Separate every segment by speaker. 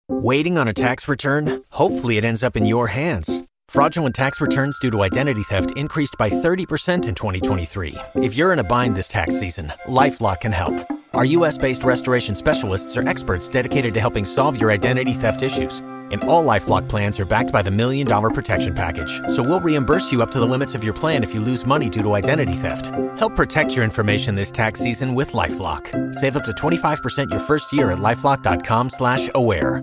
Speaker 1: Waiting on a tax return? Hopefully it ends up in your hands. Fraudulent tax returns due to identity theft increased by 30% in 2023. If you're in a bind this tax season, LifeLock can help. Our U.S.-based restoration specialists are experts dedicated to helping solve your identity theft issues. And all LifeLock plans are backed by the $1 Million Protection Package. So we'll reimburse you up to the limits of your plan if you lose money due to identity theft. Help protect your information this tax season with LifeLock. Save up to 25% your first year at LifeLock.com/aware.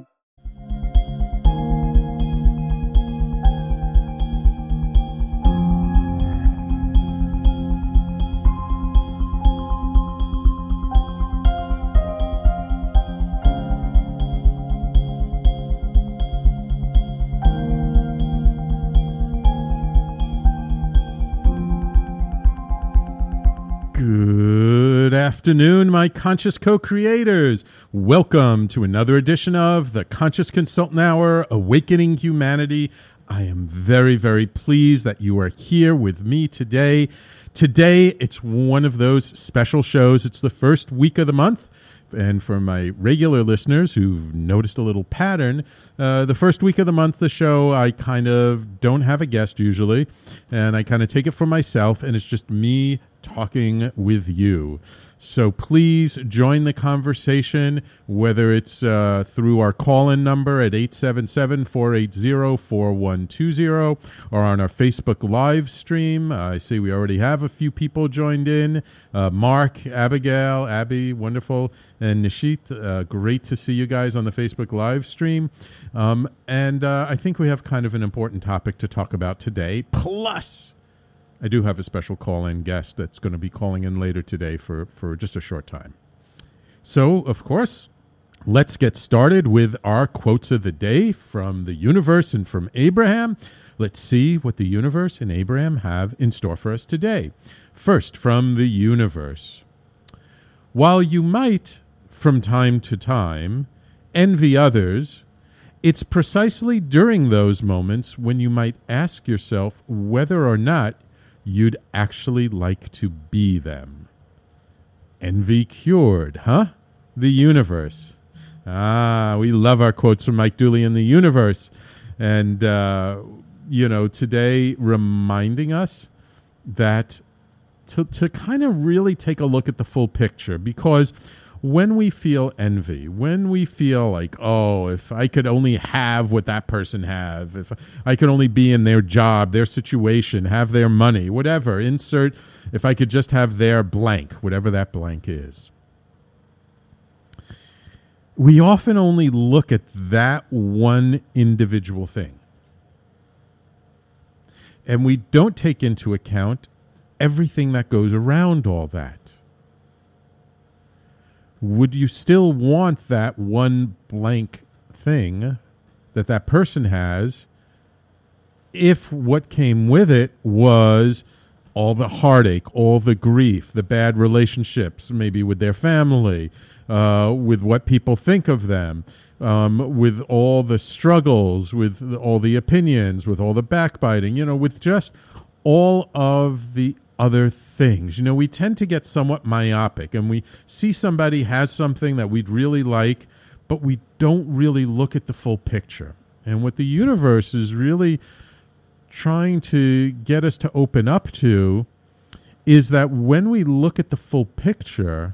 Speaker 2: Good afternoon, my conscious co-creators. Welcome to another edition of the Conscious Consultant Hour, Awakening Humanity. I am very, very pleased that you are here with me today. Today, it's one of those special shows. It's the first week of the month. And for my regular listeners who've noticed a little pattern, the first week of the month, the show, I kind of don't have a guest usually, and I kind of take it for myself, and it's just me talking with you. So please join the conversation, whether it's through our call-in number at 877-480-4120 or on our Facebook live stream. I see we already have a few people joined in. Mark, Abigail, Abby, wonderful, and Nishit. Great to see you guys on the Facebook live stream. And I think we have kind of an important topic to talk about today. Plus, I do have a special call-in guest that's going to be calling in later today for just a short time. So, of course, let's get started with our quotes of the day from the universe and from Abraham. Let's see what the universe and Abraham have in store for us today. First, from the universe. While you might, from time to time, envy others, it's precisely during those moments when you might ask yourself whether or not you'd actually like to be them. Envy cured, huh? The universe. We love our quotes from Mike Dooley in the universe. And, today reminding us that to kind of really take a look at the full picture, because when we feel envy, when we feel like, oh, if I could only have what that person have, if I could only be in their job, their situation, have their money, whatever, insert, if I could just have their blank, whatever that blank is. We often only look at that one individual thing. And we don't take into account everything that goes around all that. Would you still want that one blank thing that that person has if what came with it was all the heartache, all the grief, the bad relationships, maybe with their family, with what people think of them, with all the struggles, with all the opinions, with all the backbiting, with just all of the other things. We tend to get somewhat myopic, and we see somebody has something that we'd really like, but we don't really look at the full picture. And what the universe is really trying to get us to open up to is that when we look at the full picture,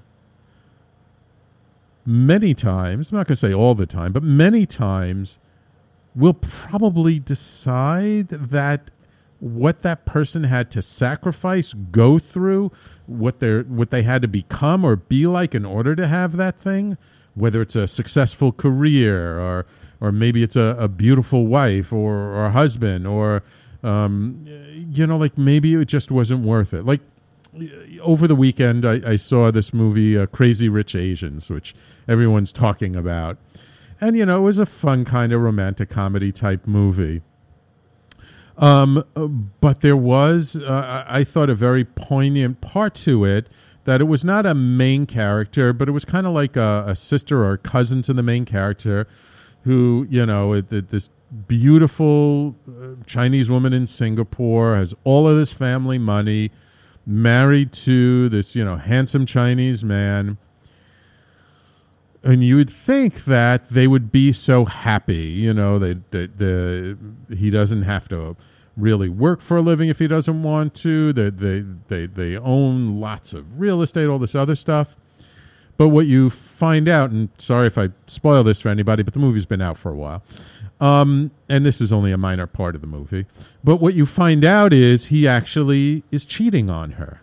Speaker 2: many times, I'm not going to say all the time, but many times, we'll probably decide that what that person had to sacrifice, go through, what they had to become or be like in order to have that thing, whether it's a successful career or maybe it's a beautiful wife or a husband or, like maybe it just wasn't worth it. Like over the weekend, I saw this movie, Crazy Rich Asians, which everyone's talking about. And, it was a fun kind of romantic comedy type movie. But there was, I thought, a very poignant part to it, that it was not a main character, but it was kind of like a sister or cousin to the main character who, this beautiful Chinese woman in Singapore has all of this family money, married to this, handsome Chinese man. And you would think that they would be so happy, you know, he doesn't have to really work for a living if he doesn't want to. They own lots of real estate, all this other stuff. But what you find out, and sorry if I spoil this for anybody, but the movie's been out for a while, and this is only a minor part of the movie. But what you find out is he actually is cheating on her.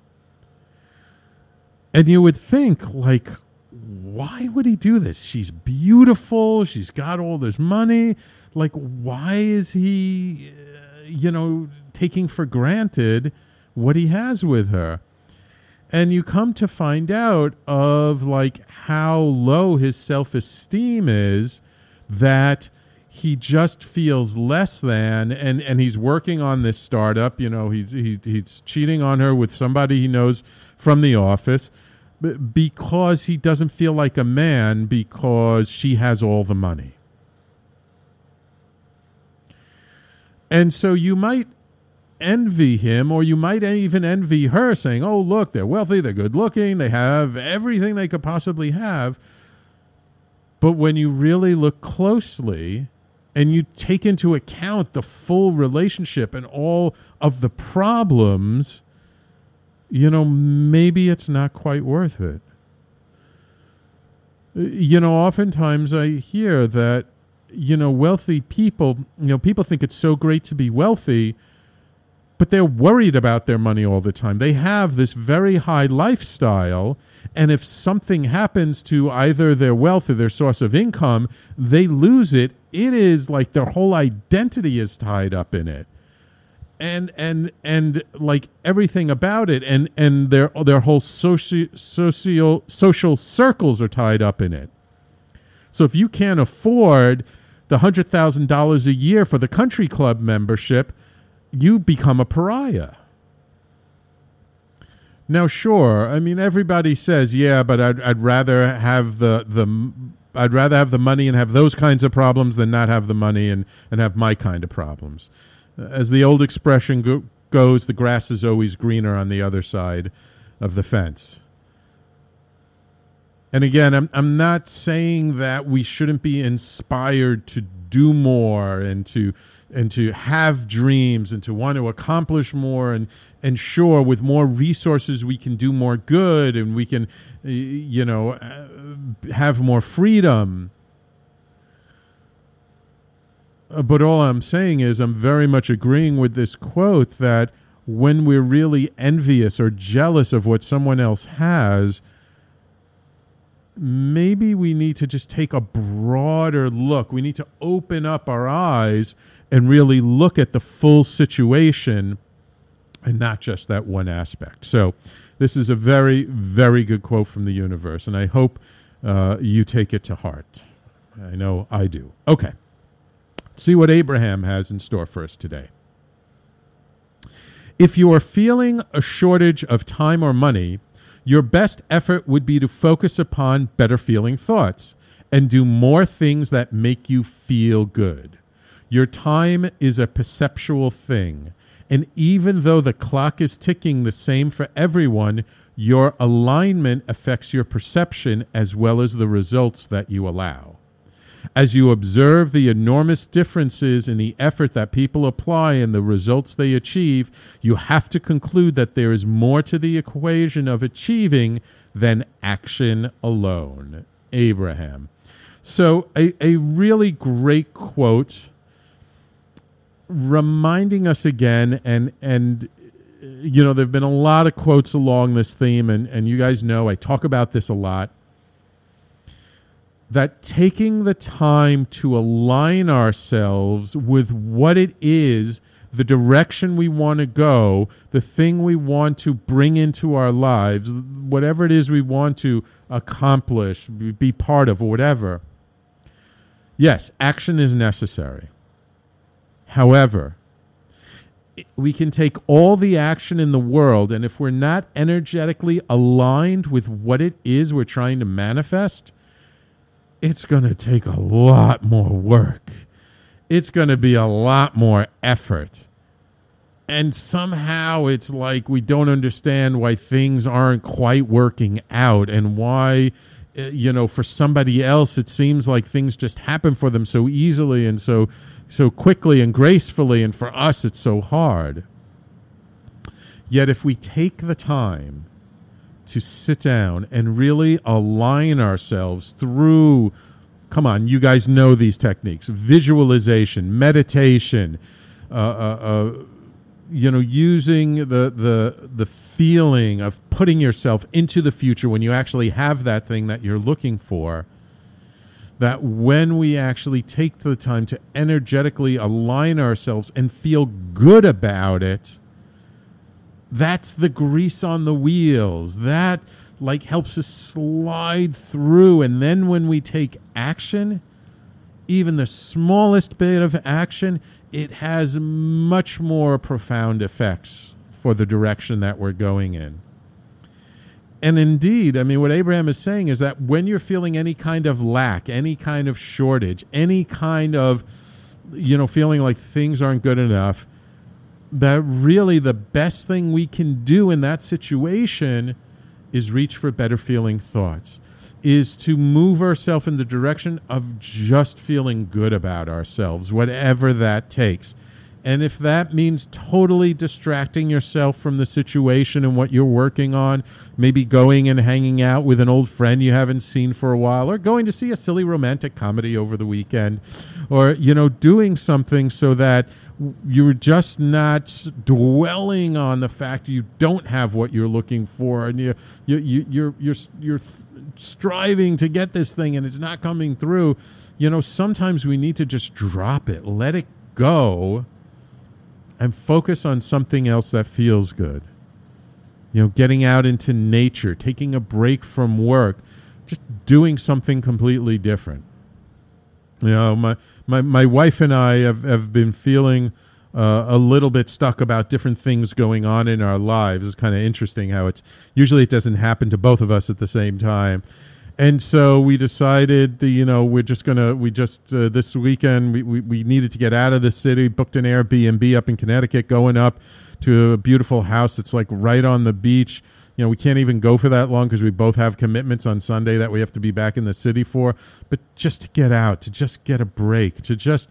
Speaker 2: And you would think, like, why would he do this? She's beautiful. She's got all this money. Like, why is he, taking for granted what he has with her? And you come to find out of, like, how low his self-esteem is, that he just feels less than, and he's working on this startup. You know, he's cheating on her with somebody he knows from the office, because he doesn't feel like a man because she has all the money. And so you might envy him, or you might even envy her, saying, oh, look, they're wealthy, they're good looking, they have everything they could possibly have. But when you really look closely and you take into account the full relationship and all of the problems, maybe it's not quite worth it. Oftentimes I hear that, wealthy people, people think it's so great to be wealthy, but they're worried about their money all the time. They have this very high lifestyle, and if something happens to either their wealth or their source of income, they lose it. It is like their whole identity is tied up in it. And like everything about it, and their whole social circles are tied up in it. So if you can't afford the $100,000 a year for the country club membership, you become a pariah. Now, sure, I mean, everybody says, yeah, but I'd rather have I'd rather have the money and have those kinds of problems than not have the money and have my kind of problems. As the old expression goes, the grass is always greener on the other side of the fence. And again, I'm not saying that we shouldn't be inspired to do more and to have dreams and to want to accomplish more, and sure, with more resources we can do more good, and we can have more freedom. But all I'm saying is I'm very much agreeing with this quote that when we're really envious or jealous of what someone else has, maybe we need to just take a broader look. We need to open up our eyes and really look at the full situation and not just that one aspect. So this is a very, very good quote from the universe, and I hope you take it to heart. I know I do. Okay. Let's see what Abraham has in store for us today. If you are feeling a shortage of time or money, your best effort would be to focus upon better feeling thoughts and do more things that make you feel good. Your time is a perceptual thing, and even though the clock is ticking the same for everyone, your alignment affects your perception as well as the results that you allow. As you observe the enormous differences in the effort that people apply and the results they achieve, you have to conclude that there is more to the equation of achieving than action alone. Abraham. So a really great quote reminding us again, and there have been a lot of quotes along this theme, and you guys know I talk about this a lot, that taking the time to align ourselves with what it is, the direction we want to go, the thing we want to bring into our lives, whatever it is we want to accomplish, be part of, or whatever. Yes, action is necessary. However, we can take all the action in the world, and if we're not energetically aligned with what it is we're trying to manifest, it's going to take a lot more work. It's going to be a lot more effort. And somehow it's like we don't understand why things aren't quite working out and why for somebody else, it seems like things just happen for them so easily and so quickly and gracefully, and for us, it's so hard. Yet if we take the time to sit down and really align ourselves through, come on, you guys know these techniques, visualization, meditation, using the feeling of putting yourself into the future when you actually have that thing that you're looking for, that when we actually take the time to energetically align ourselves and feel good about it, that's the grease on the wheels. That helps us slide through. And then when we take action, even the smallest bit of action, it has much more profound effects for the direction that we're going in. And indeed, what Abraham is saying is that when you're feeling any kind of lack, any kind of shortage, any kind of, feeling like things aren't good enough, that really the best thing we can do in that situation is reach for better feeling thoughts, is to move ourselves in the direction of just feeling good about ourselves, whatever that takes. And if that means totally distracting yourself from the situation and what you're working on, maybe going and hanging out with an old friend you haven't seen for a while, or going to see a silly romantic comedy over the weekend, or, doing something so that you're just not dwelling on the fact you don't have what you're looking for, and you're striving to get this thing and it's not coming through. Sometimes we need to just drop it, let it go, and focus on something else that feels good. Getting out into nature, taking a break from work, just doing something completely different. My wife and I have been feeling a little bit stuck about different things going on in our lives. It's kind of interesting how it doesn't happen to both of us at the same time. And so we decided, this weekend, we needed to get out of the city, booked an Airbnb up in Connecticut, going up to a beautiful house that's right on the beach. We can't even go for that long because we both have commitments on Sunday that we have to be back in the city for. But just to get out, to just get a break, to just,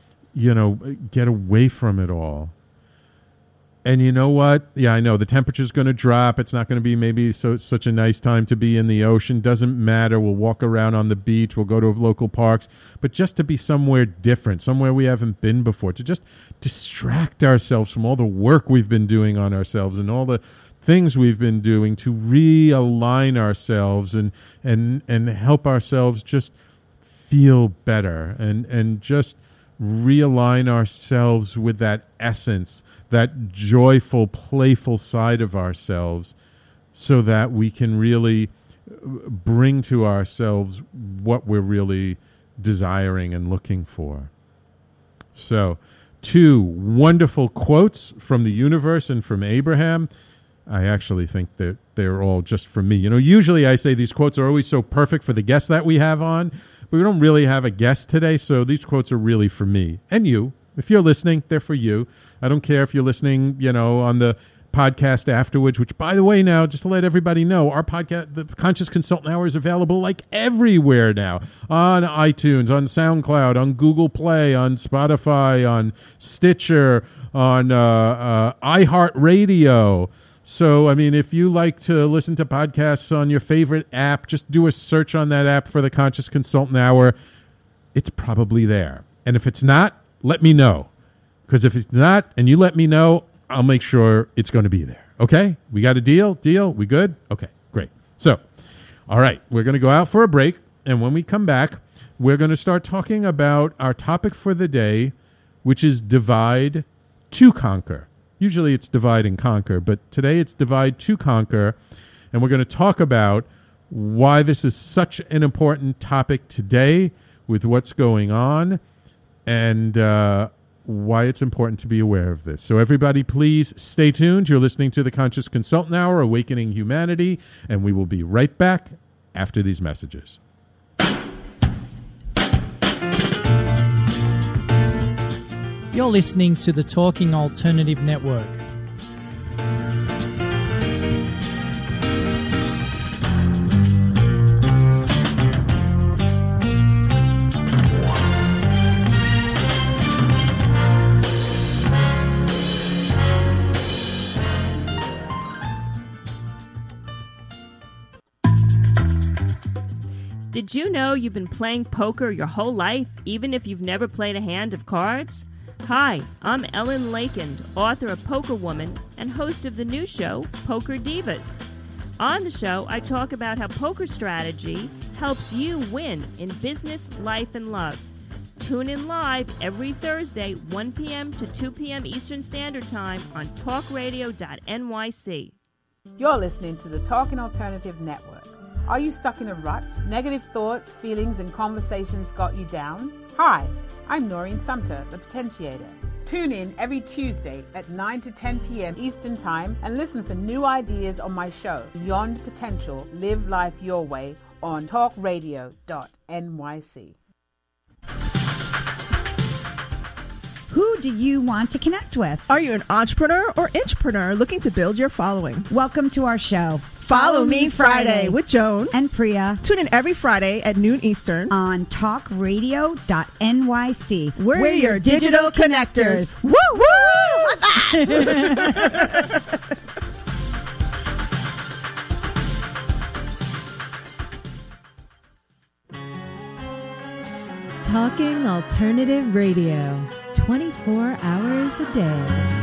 Speaker 2: get away from it all. And you know what? Yeah, I know the temperature's going to drop. It's not going to be maybe such a nice time to be in the ocean. Doesn't matter. We'll walk around on the beach. We'll go to local parks. But just to be somewhere different, somewhere we haven't been before, to just distract ourselves from all the work we've been doing on ourselves and all the things we've been doing, to realign ourselves and help ourselves just feel better and just realign ourselves with that essence, that joyful, playful side of ourselves, so that we can really bring to ourselves what we're really desiring and looking for. So, 2 wonderful quotes from the universe and from Abraham. I actually think that they're all just for me. Usually I say these quotes are always so perfect for the guests that we have on, but we don't really have a guest today, so these quotes are really for me and you. If you're listening, they're for you. I don't care if you're listening, on the podcast afterwards, which, by the way, now, just to let everybody know, our podcast, the Conscious Consultant Hour, is available everywhere now, on iTunes, on SoundCloud, on Google Play, on Spotify, on Stitcher, on iHeartRadio. So, if you like to listen to podcasts on your favorite app, just do a search on that app for the Conscious Consultant Hour. It's probably there. And if it's not, let me know. Because if it's not, and you let me know, I'll make sure it's going to be there. Okay? We got a deal? Deal? We good? Okay, great. So, all right, we're going to go out for a break. And when we come back, we're going to start talking about our topic for the day, which is divide to conquer. Usually it's divide and conquer, but today it's divide to conquer. And we're going to talk about why this is such an important topic today with what's going on, and why it's important to be aware of this. So everybody, please stay tuned. You're listening to the Conscious Consultant Hour, Awakening Humanity, and we will be right back after these messages.
Speaker 3: You're listening to the Talking Alternative Network.
Speaker 4: Did you know you've been playing poker your whole life, even if you've never played a hand of cards? Hi, I'm Ellen Lakend, author of Poker Woman and host of the new show, Poker Divas. On the show, I talk about how poker strategy helps you win in business, life, and love. Tune in live every Thursday, 1 p.m. to 2 p.m. Eastern Standard Time on talkradio.nyc.
Speaker 5: You're listening to the Talking Alternative Network. Are you stuck in a rut? Negative thoughts, feelings, and conversations got you down? Hi, I'm Noreen Sumter, the Potentiator. Tune in every Tuesday at 9 to 10 p.m. Eastern Time and listen for new ideas on my show, Beyond Potential, Live Life Your Way, on talkradio.nyc.
Speaker 6: Who do you want to connect with?
Speaker 7: Are you an entrepreneur or intrapreneur looking to build your following?
Speaker 6: Welcome to our show.
Speaker 7: Follow Me Friday with Joan
Speaker 6: and Priya.
Speaker 7: Tune in every Friday at noon Eastern
Speaker 6: on talkradio.nyc.
Speaker 7: We're your digital connectors. Woo woo!
Speaker 8: Talking Alternative Radio, 24 hours a day.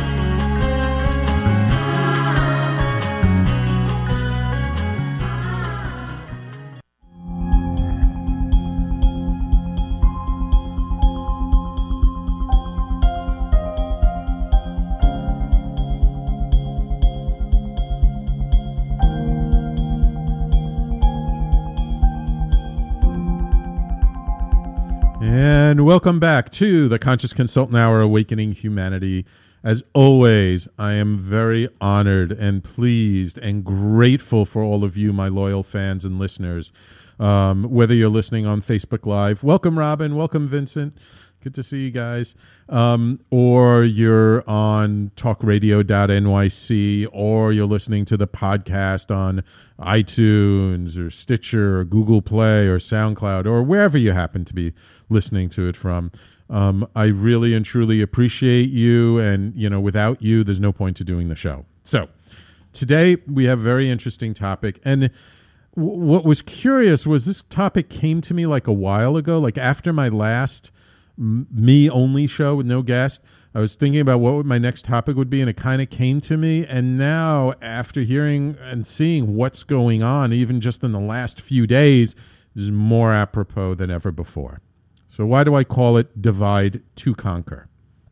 Speaker 2: And welcome back to the Conscious Consultant Hour, Awakening Humanity. As always, I am very honored and pleased and grateful for all of you, my loyal fans and listeners. Whether you're listening on Facebook Live, welcome Robin, welcome Vincent, good to see you guys. Or you're on talkradio.nyc, or you're listening to the podcast on iTunes or Stitcher or Google Play or SoundCloud or wherever you happen to be listening to it from. I really and truly appreciate you, and without you there's no point to doing the show. So today we have a very interesting topic, and what was curious was this topic came to me like a while ago, like after my last me only show with no guest. I was thinking about what my next topic would be, and it kind of came to me. And now, after hearing and seeing what's going on, even just in the last few days, is more apropos than ever before. So why do I call it Divide to Conquer?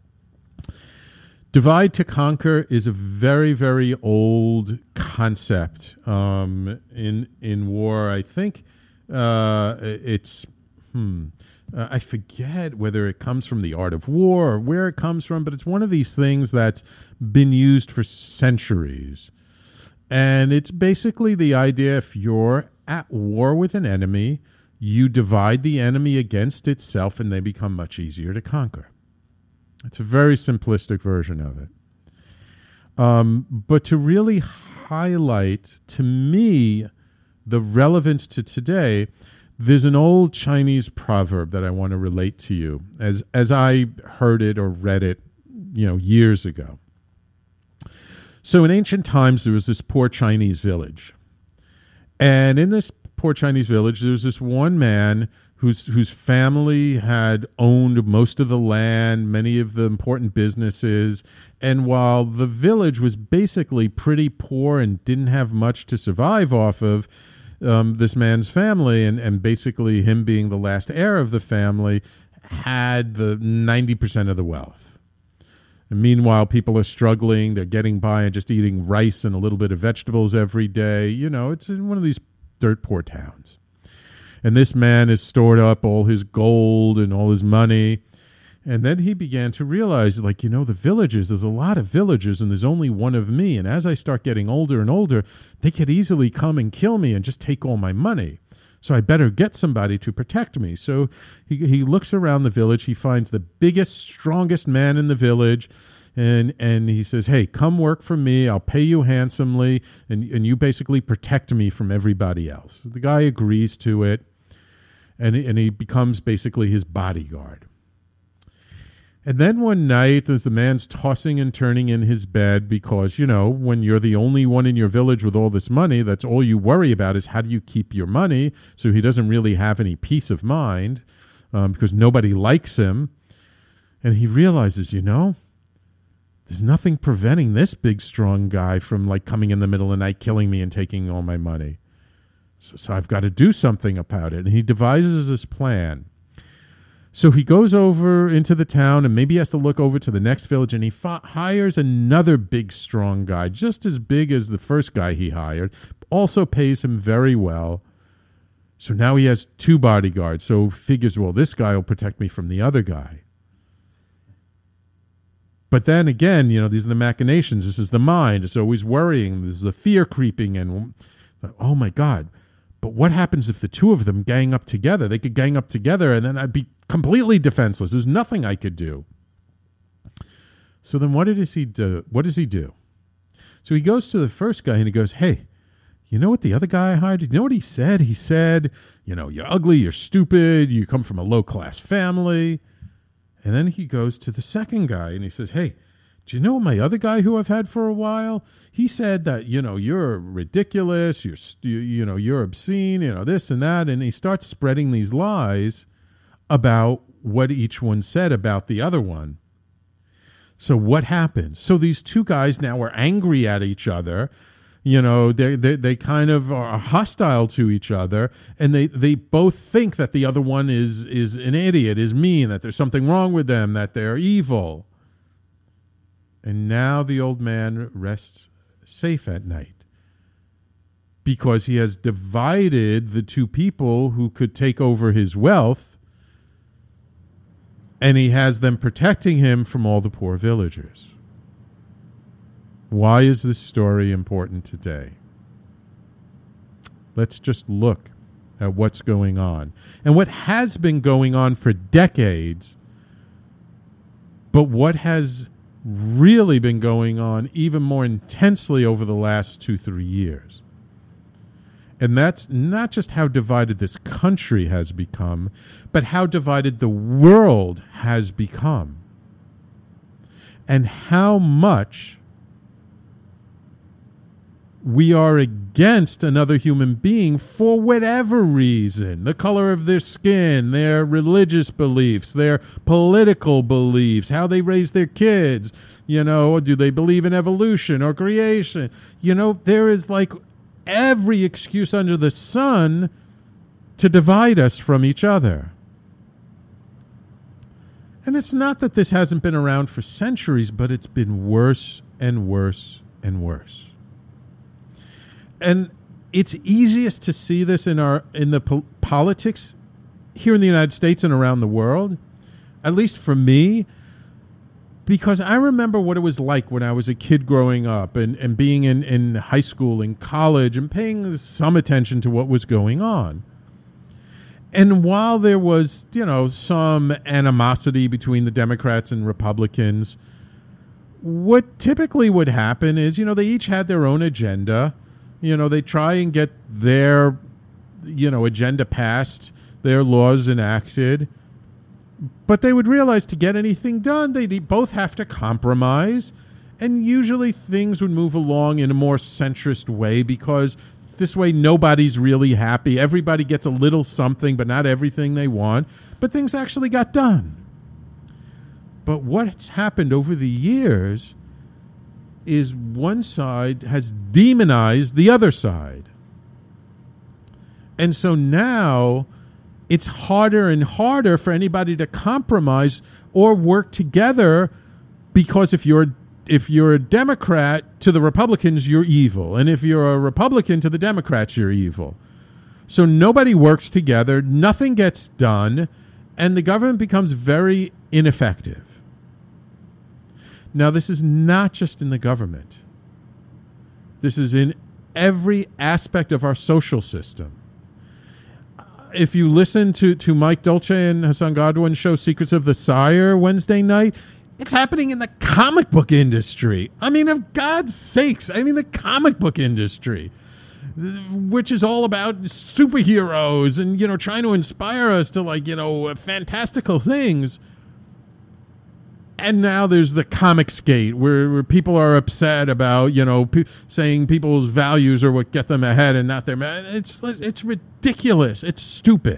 Speaker 2: Divide to conquer is a very, very old concept in war. I think it's I forget whether it comes from the art of war or where it comes from, but it's one of these things that's been used for centuries. And it's basically the idea, if you're at war with an enemy, you divide the enemy against itself and they become much easier to conquer. It's a very simplistic version of it. But to really highlight, to me, the relevance to today, there's an old Chinese proverb that I want to relate to you as I heard it or read it, years ago. So in ancient times, there was this poor Chinese village. And in this poor Chinese village, there was this one man whose family had owned most of the land, many of the important businesses. And while the village was basically pretty poor and didn't have much to survive off of, this man's family, and basically him being the last heir of the family, had the 90% of the wealth. And meanwhile, people are struggling. They're getting by and just eating rice and a little bit of vegetables every day. It's in one of these dirt poor towns. And this man has stored up all his gold and all his money. And then he began to realize, the villagers, there's a lot of villagers and there's only one of me. And as I start getting older and older, they could easily come and kill me and just take all my money. So I better get somebody to protect me. So he looks around the village. He finds the biggest, strongest man in the village. And he says, hey, come work for me. I'll pay you handsomely. And you basically protect me from everybody else. The guy agrees to it. And he becomes basically his bodyguard. And then one night, as the man's tossing and turning in his bed, because, you know, when you're the only one in your village with all this money, that's all you worry about is how do you keep your money. So he doesn't really have any peace of mind because nobody likes him. And he realizes, you know, there's nothing preventing this big, strong guy from like coming in the middle of the night, killing me and taking all my money. So I've got to do something about it. And he devises this plan. So he goes over into the town and maybe has to look over to the next village, and he hires another big, strong guy, just as big as the first guy he hired, also pays him very well. So now he has 2 bodyguards. So figures, well, this guy will protect me from the other guy. But then again, you know, these are the machinations. This is the mind. It's always worrying. This is the fear creeping in. Oh, my God. But what happens if the 2 of them gang up together? They could gang up together, and then I'd be completely defenseless. There's nothing I could do. So then what does he do? So he goes to the first guy, and he goes, hey, you know what the other guy I hired? You know what he said? He said, you know, you're ugly, you're stupid, you come from a low-class family. And then he goes to the second guy, and he says, hey, do you know my other guy who I've had for a while? He said that, you know, you're ridiculous, you're obscene, you know, this and that. And he starts spreading these lies about what each one said about the other one. So what happened? So these 2 guys now are angry at each other. You know, they kind of are hostile to each other, and they both think that the other one is an idiot, is mean, that there's something wrong with them, that they're evil. And now the old man rests safe at night because he has divided the 2 people who could take over his wealth, and he has them protecting him from all the poor villagers. Why is this story important today? Let's just look at what's going on and what has been going on for decades, but what has really been going on even more intensely over the last 2-3 years. And that's not just how divided this country has become, but how divided the world has become. And how much we are against another human being for whatever reason, the color of their skin, their religious beliefs, their political beliefs, how they raise their kids, you know, do they believe in evolution or creation? You know, there is like every excuse under the sun to divide us from each other. And it's not that this hasn't been around for centuries, but it's been worse and worse and worse. And it's easiest to see this in the politics here in the United States and around the world, at least for me, because I remember what it was like when I was a kid growing up and being in high school and college and paying some attention to what was going on. And while there was, you know, some animosity between the Democrats and Republicans, what typically would happen is, you know, they each had their own agenda. You know, they try and get their, you know, agenda passed, their laws enacted. But they would realize to get anything done, they'd both have to compromise. And usually things would move along in a more centrist way because this way nobody's really happy. Everybody gets a little something, but not everything they want. But things actually got done. But what's happened over the years is one side has demonized the other side. And so now it's harder and harder for anybody to compromise or work together because if you're a Democrat to the Republicans, you're evil. And if you're a Republican to the Democrats, you're evil. So nobody works together, nothing gets done, and the government becomes very ineffective. Now, this is not just in the government. This is in every aspect of our social system. If you listen to Mike Dolce and Hassan Godwin's show Secrets of the Sire Wednesday night, it's happening in the comic book industry. I mean, of God's sakes, the comic book industry, which is all about superheroes and, you know, trying to inspire us to, like, you know, fantastical things. And now there's the Comicsgate, where people are upset about, saying people's values are what get them ahead and not their... It's ridiculous. It's stupid.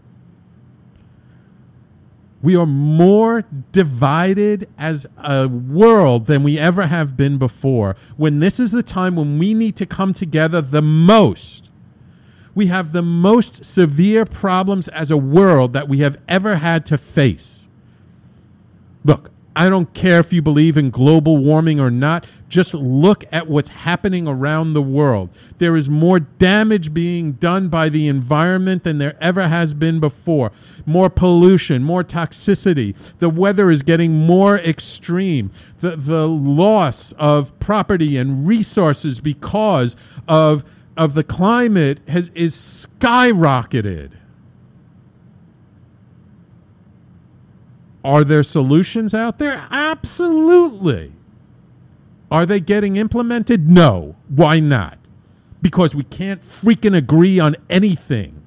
Speaker 2: We are more divided as a world than we ever have been before. When this is the time when we need to come together the most. We have the most severe problems as a world that we have ever had to face. Look, I don't care if you believe in global warming or not. Just look at what's happening around the world. There is more damage being done by the environment than there ever has been before. More pollution, more toxicity. The weather is getting more extreme. The loss of property and resources because of the climate is skyrocketed. Are there solutions out there? Absolutely. Are they getting implemented? No. Why not? Because we can't freaking agree on anything.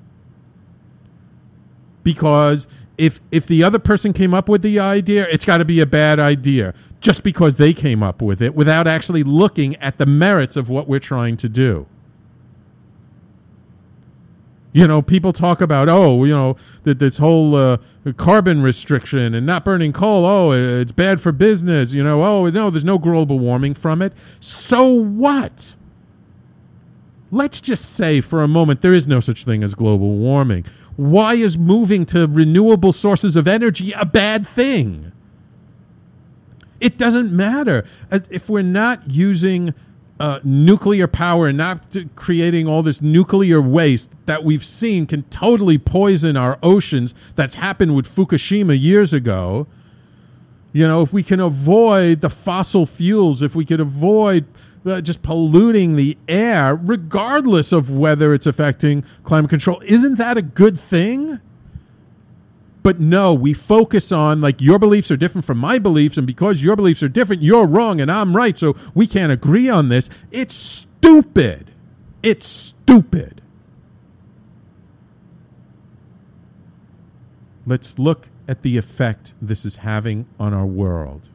Speaker 2: Because if the other person came up with the idea, it's got to be a bad idea just because they came up with it without actually looking at the merits of what we're trying to do. People talk about, that this whole carbon restriction and not burning coal, it's bad for business, no, there's no global warming from it. So what? Let's just say for a moment there is no such thing as global warming. Why is moving to renewable sources of energy a bad thing? It doesn't matter. If we're not using nuclear power and not creating all this nuclear waste that we've seen can totally poison our oceans. That's happened with Fukushima years ago. If we can avoid the fossil fuels, if we could avoid just polluting the air, regardless of whether it's affecting climate control, isn't that a good thing? But no, we focus on your beliefs are different from my beliefs, and because your beliefs are different, you're wrong and I'm right, so we can't agree on this. It's stupid. It's stupid. Let's look at the effect this is having on our world.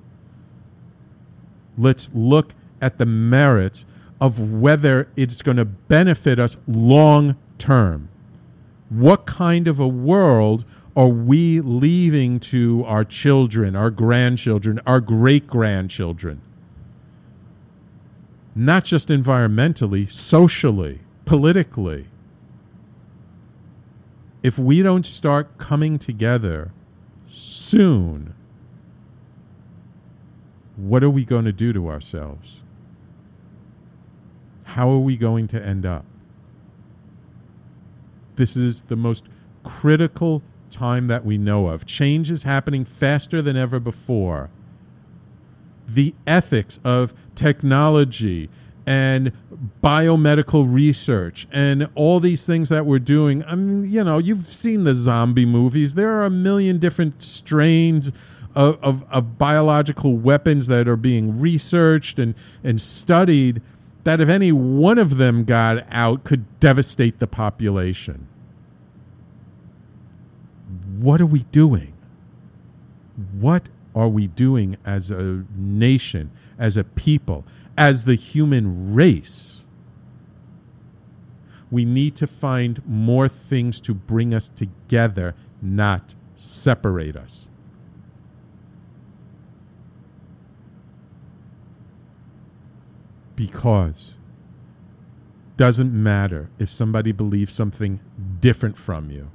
Speaker 2: Let's look at the merits of whether it's going to benefit us long term. What kind of a world are we leaving to our children, our grandchildren, our great-grandchildren? Not just environmentally, socially, politically. If we don't start coming together soon, what are we going to do to ourselves? How are we going to end up? This is the most critical time that we know of. Change is happening faster than ever before. The ethics of technology and biomedical research and all these things that we're doing. You've seen the zombie movies. There are a million different strains of biological weapons that are being researched and studied that if any one of them got out could devastate the population. What are we doing? What are we doing as a nation, as a people, as the human race? We need to find more things to bring us together, not separate us. Because doesn't matter if somebody believes something different from you.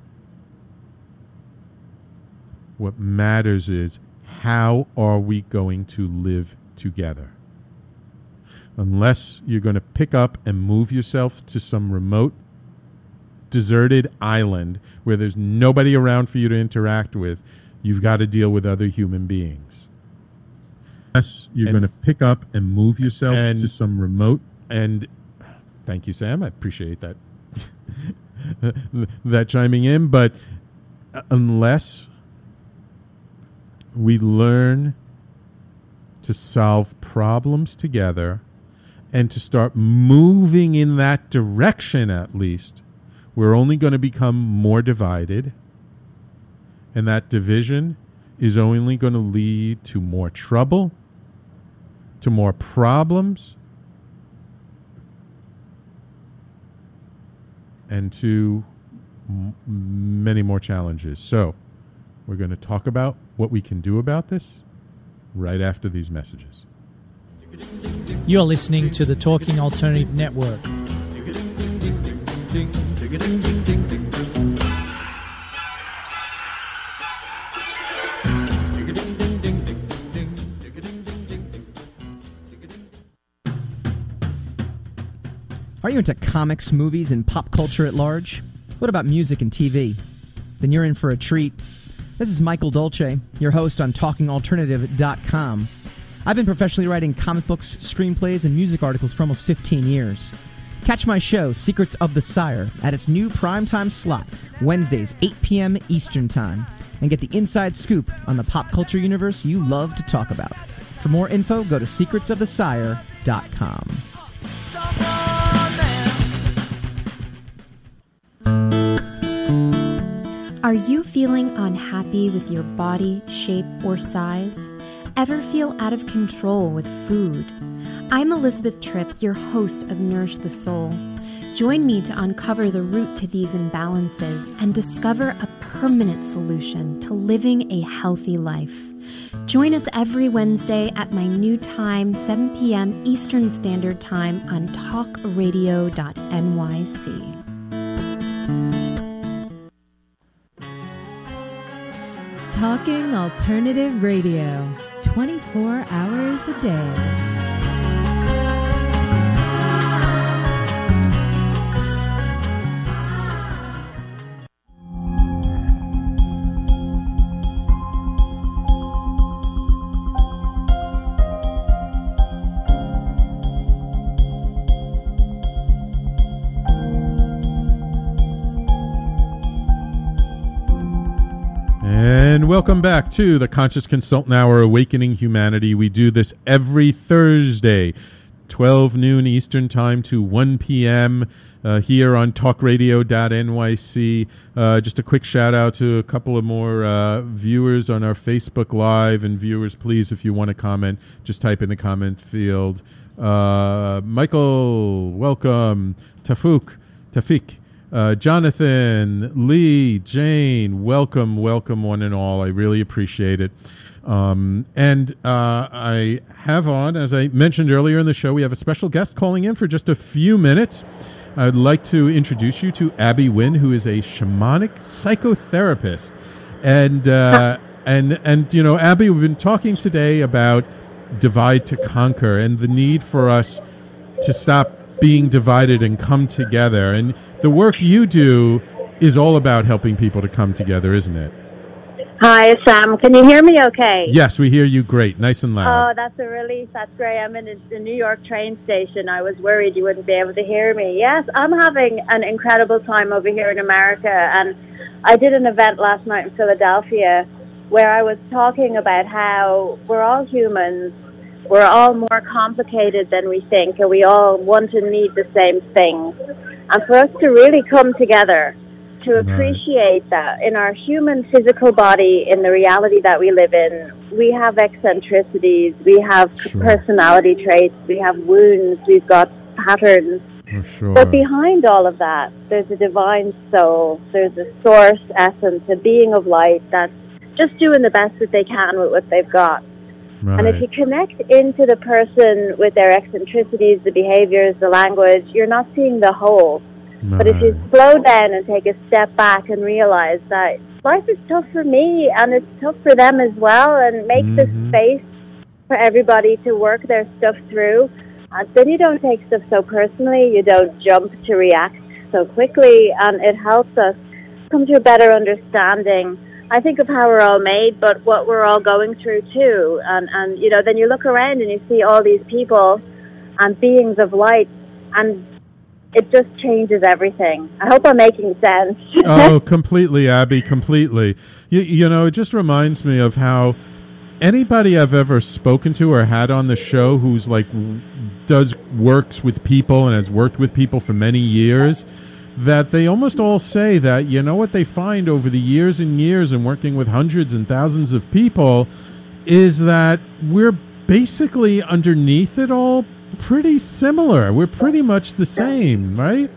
Speaker 2: What matters is how are we going to live together? Unless you're going to pick up and move yourself to some remote, deserted island where there's nobody around for you to interact with, you've got to deal with other human beings. Unless you're going to pick up and move yourself to some remote, and thank you, Sam, I appreciate that that chiming in, but unless we learn to solve problems together and to start moving in that direction, at least, we're only going to become more divided. And that division is only going to lead to more trouble, to more problems, and to many more challenges. So we're going to talk about what we can do about this right after these messages.
Speaker 3: You're listening to the Talking Alternative Network.
Speaker 9: Are you into comics, movies, and pop culture at large? What about music and TV? Then you're in for a treat. This is Michael Dolce, your host on TalkingAlternative.com. I've been professionally writing comic books, screenplays, and music articles for almost 15 years. Catch my show, Secrets of the Sire, at its new primetime slot, Wednesdays, 8 p.m. Eastern Time, and get the inside scoop on the pop culture universe you love to talk about. For more info, go to secretsofthesire.com.
Speaker 10: Are you feeling unhappy with your body, shape, or size? Ever feel out of control with food? I'm Elizabeth Tripp, your host of Nourish the Soul. Join me to uncover the root to these imbalances and discover a permanent solution to living a healthy life. Join us every Wednesday at my new time, 7 p.m. Eastern Standard Time on talkradio.nyc.
Speaker 8: Talking Alternative Radio, 24 hours a day.
Speaker 2: And welcome back to the Conscious Consultant Hour, Awakening Humanity. We do this every Thursday, 12 noon Eastern Time to 1 p.m. Here on talkradio.nyc. Just a quick shout out to a couple of more viewers on our Facebook Live. And viewers, please, if you want to comment, just type in the comment field. Michael, welcome. Tafik. Jonathan, Lee, Jane, welcome one and all. I really appreciate it. And I have on, as I mentioned earlier in the show, we have a special guest calling in for just a few minutes. I'd like to introduce you to Abby Wynn, who is a shamanic psychotherapist. And you know, Abby, we've been talking today about divide to conquer and the need for us to stop being divided and come together. And the work you do is all about helping people to come together, isn't it?
Speaker 11: Hi, Sam. Can you hear me okay?
Speaker 2: Yes, we hear you great. Nice and loud.
Speaker 11: Oh, that's a relief. That's great. I'm in the New York train station. I was worried you wouldn't be able to hear me. Yes, I'm having an incredible time over here in America. And I did an event last night in Philadelphia where I was talking about how we're all humans. We're all more complicated than we think, and we all want and need the same things. And for us to really come together, to appreciate that in our human physical body, in the reality that we live in, we have eccentricities, we have personality traits, we have wounds, we've got patterns. But behind all of that, there's a divine soul, there's a source essence, a being of light that's just doing the best that they can with what they've got. Right. And if you connect into the person with their eccentricities, the behaviors, the language, you're not seeing the whole. Right. But if you slow down and take a step back and realize that life is tough for me and it's tough for them as well, and make the space for everybody to work their stuff through, then you don't take stuff so personally, you don't jump to react so quickly, and it helps us come to a better understanding, I think, of how we're all made, but what we're all going through too. And you know, then you look around and you see all these people and beings of light, and it just changes everything. I hope I'm making sense.
Speaker 2: Oh, completely, Abby, completely. You know, it just reminds me of how anybody I've ever spoken to or had on the show who's like works with people and has worked with people for many years, that they almost all say that, you know, what they find over the years and years and working with hundreds and thousands of people is that we're basically underneath it all pretty similar. We're pretty much the same, right?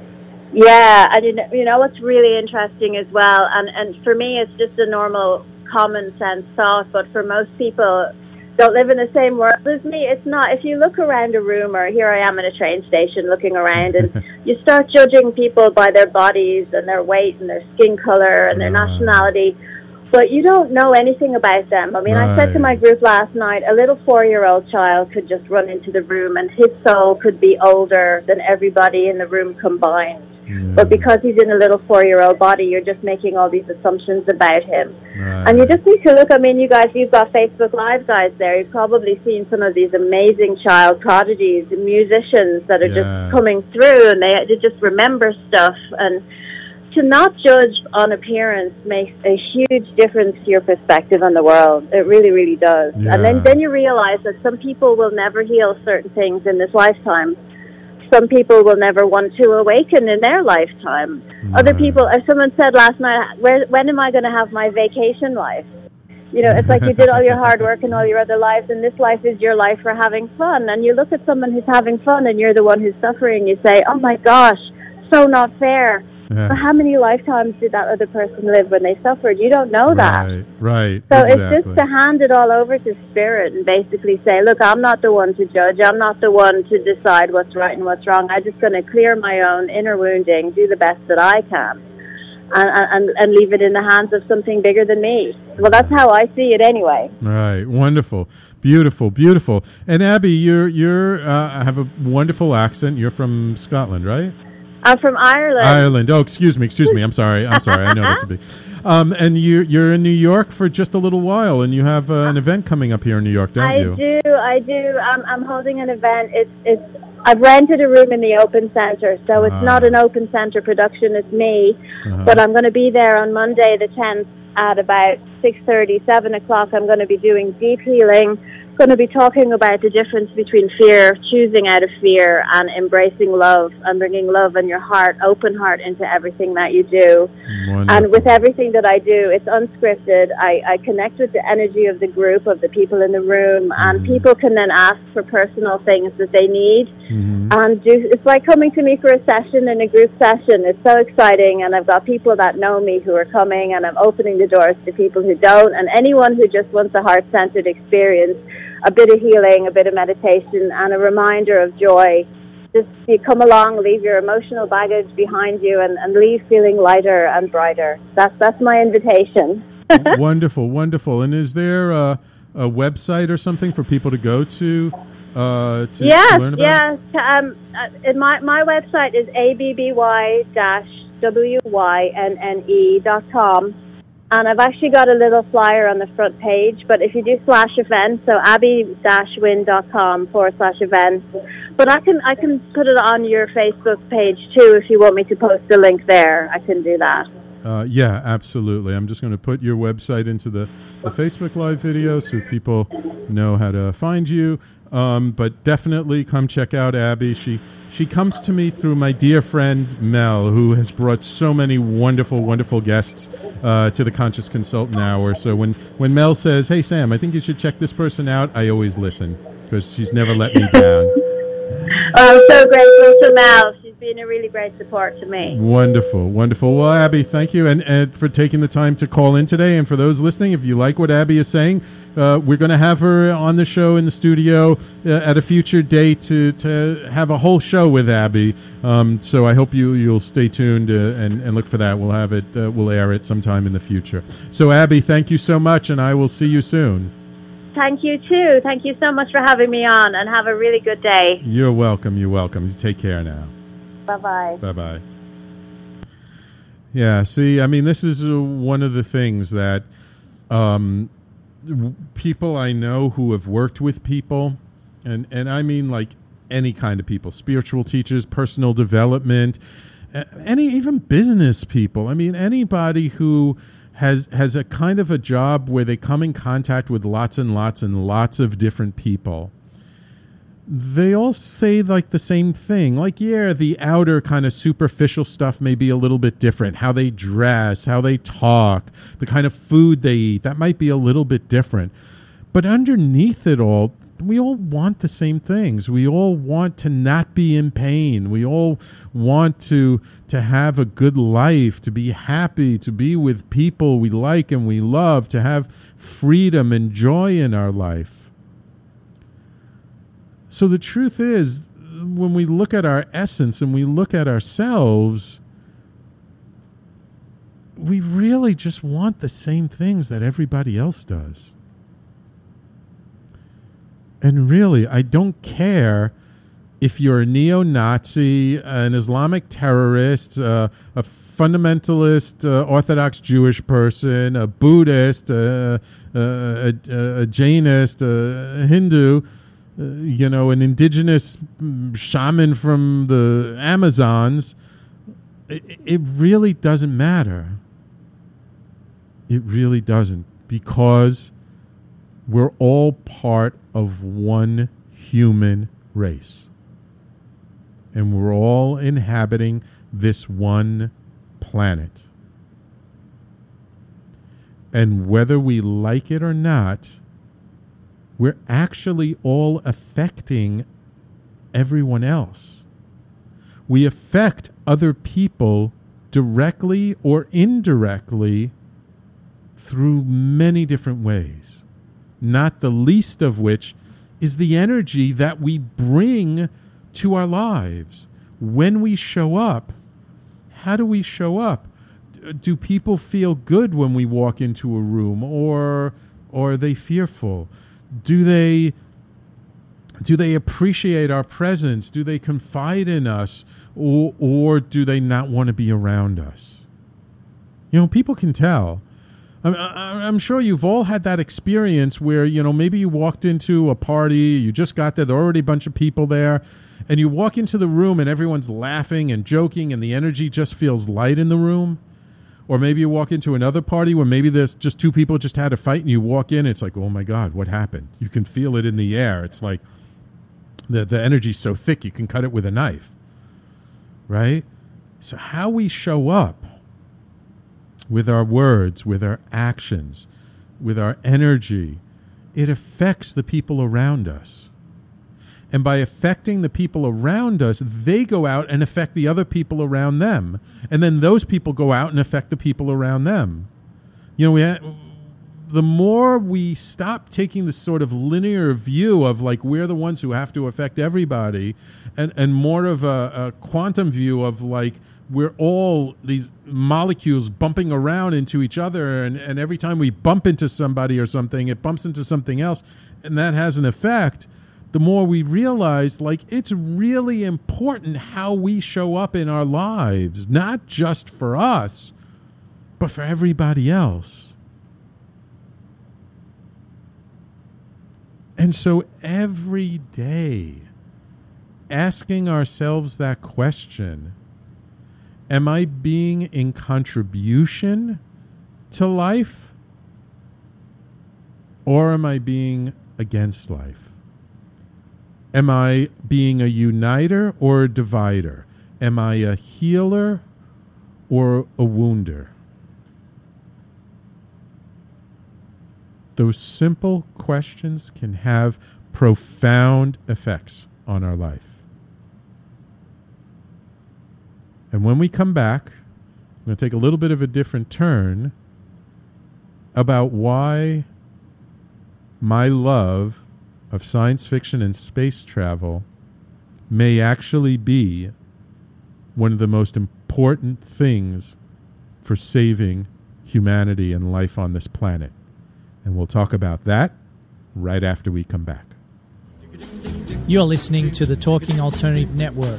Speaker 11: Yeah, and you know what's really interesting as well, and for me it's just a normal common sense thought, but for most people don't live in the same world as me, it's not. If you look around a room, or here I am in a train station looking around, and you start judging people by their bodies and their weight and their skin color and their nationality, but you don't know anything about them. I mean, I said to my group last night, a little 4-year-old child could just run into the room and his soul could be older than everybody in the room combined. But because he's in a little 4-year-old body, you're just making all these assumptions about him. And you just need to look. I mean, you guys, you've got Facebook Live guys there. You've probably seen some of these amazing child prodigies, musicians that are just coming through, and they just remember stuff. And to not judge on appearance makes a huge difference to your perspective on the world. It really, really does. And then you realize that some people will never heal certain things in this lifetime. Some people will never want to awaken in their lifetime. Other people, as someone said last night, when am I going to have my vacation life? You know, it's like you did all your hard work and all your other lives, and this life is your life for having fun. And you look at someone who's having fun and you're the one who's suffering, you say, oh my gosh, so not fair. But how many lifetimes did that other person live when they suffered? You don't know that.
Speaker 2: Right.
Speaker 11: So it's just to hand it all over to spirit and basically say, look, I'm not the one to judge. I'm not the one to decide what's right and what's wrong. I'm just going to clear my own inner wounding, do the best that I can, and leave it in the hands of something bigger than me. Well, that's how I see it anyway.
Speaker 2: Right. Wonderful. Beautiful. Beautiful. And Abby, you're have a wonderful accent. You're from Scotland, right?
Speaker 11: I'm from Ireland.
Speaker 2: Ireland. Oh, excuse me. I'm sorry. I know that to be. And you're in New York for just a little while, and you have an event coming up here in New York, don't you?
Speaker 11: I do. I'm holding an event. I've rented a room in the Open Center, so it's not an Open Center production. It's me. But I'm going to be there on Monday the 10th at about 6:30, 7 o'clock. I'm going to be doing deep healing. Going to be talking about the difference between fear, choosing out of fear, and embracing love, and bringing love in your heart, open heart, into everything that you do. Wonderful. And with everything that I do, it's unscripted. I connect with the energy of the group, of the people in the room, and people can then ask for personal things that they need. And it's like coming to me for a session in a group session. It's so exciting, and I've got people that know me who are coming, and I'm opening the doors to people who don't, and anyone who just wants a heart-centered experience, a bit of healing, a bit of meditation, and a reminder of joy. Just you come along, leave your emotional baggage behind you, and leave feeling lighter and brighter. That's my invitation.
Speaker 2: Wonderful, wonderful. And is there a website or something for people to go to learn about?
Speaker 11: Yes. My website is abby-wynne.com. And I've actually got a little flyer on the front page, but if you do /events, so abby-wynne.com/events. But I can put it on your Facebook page too if you want me to post a link there. I can do that.
Speaker 2: Yeah, absolutely. I'm just going to put your website into the Facebook Live video so people know how to find you. But definitely come check out Abby. She comes to me through my dear friend Mel, who has brought so many wonderful, wonderful guests to the Conscious Consultant Hour. So when Mel says, hey, Sam, I think you should check this person out, I always listen because she's never let me down.
Speaker 11: I'm so grateful to Mel. She's been a really great support to me.
Speaker 2: Wonderful, wonderful. Well, Abby, thank you and for taking the time to call in today. And for those listening, if you like what Abby is saying, we're going to have her on the show in the studio at a future date to have a whole show with Abby. So I hope you'll stay tuned and look for that. We'll have it. We'll air it sometime in the future. So Abby, thank you so much, and I will see you soon.
Speaker 11: Thank you, too. Thank you so much for having me on, and have a really good day.
Speaker 2: You're welcome. You're welcome. Take care now.
Speaker 11: Bye-bye.
Speaker 2: Bye-bye. Yeah, see, I mean, this is one of the things that people I know who have worked with people, and I mean like any kind of people, spiritual teachers, personal development, even business people. I mean, anybody who has a kind of a job where they come in contact with lots and lots and lots of different people. they all say like the same thing. Like, yeah, the outer kind of superficial stuff may be a little bit different. How they dress, how they talk, the kind of food they eat, that might be a little bit different. But underneath it all, we all want the same things. We all want to not be in pain. We all want to have a good life, to be happy, to be with people we like and we love, to have freedom and joy in our life. So the truth is, when we look at our essence and we look at ourselves, we really just want the same things that everybody else does. And really, I don't care if you're a neo-Nazi, an Islamic terrorist, a fundamentalist, Orthodox Jewish person, a Buddhist, a Jainist, a Hindu, an indigenous shaman from the Amazons. It really doesn't matter. It really doesn't, because we're all part of one human race. And we're all inhabiting this one planet. And whether we like it or not, we're actually all affecting everyone else. We affect other people directly or indirectly through many different ways, not the least of which is the energy that we bring to our lives. When we show up, how do we show up? Do people feel good when we walk into a room, or are they fearful? Do they appreciate our presence? Do they confide in us, or do they not want to be around us? People can tell. I'm sure you've all had that experience where, maybe you walked into a party, you just got there are already a bunch of people there, and you walk into the room and everyone's laughing and joking and the energy just feels light in the room. Or maybe you walk into another party where maybe there's just two people just had a fight and you walk in, it's like, oh my God, what happened? You can feel it in the air. It's like the energy's so thick you can cut it with a knife, right? So how we show up with our words, with our actions, with our energy, it affects the people around us. And by affecting the people around us, they go out and affect the other people around them. And then those people go out and affect the people around them. The more we stop taking this sort of linear view of like we're the ones who have to affect everybody, and more of a quantum view of like we're all these molecules bumping around into each other, and every time we bump into somebody or something, it bumps into something else, and that has an effect. The more we realize, like, it's really important how we show up in our lives, not just for us, but for everybody else. And so every day, asking ourselves that question, am I being in contribution to life, or am I being against life? Am I being a uniter or a divider? Am I a healer or a wounder? Those simple questions can have profound effects on our life. And when we come back, I'm going to take a little bit of a different turn about why my love of science fiction and space travel may actually be one of the most important things for saving humanity and life on this planet. And we'll talk about that right after we come back.
Speaker 3: You're listening to the Talking Alternative Network.